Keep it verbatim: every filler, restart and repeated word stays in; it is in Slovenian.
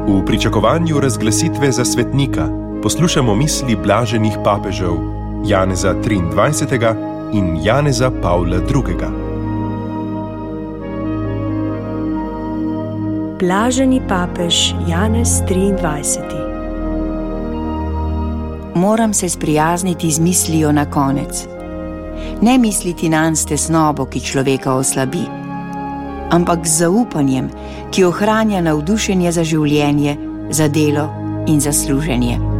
V pričakovanju razglasitve za svetnika poslušamo misli blaženih papežev Janeza triindvajsetega in Janeza Pavla drugega. Blaženi papež Janez triindvajseti. Moram se sprijazniti z mislijo na konec. Ne misliti nanj s tesnobo, ki človeka oslabi, ampak z zaupanjem, ki ohranja navdušenje za življenje, za delo in za služenje.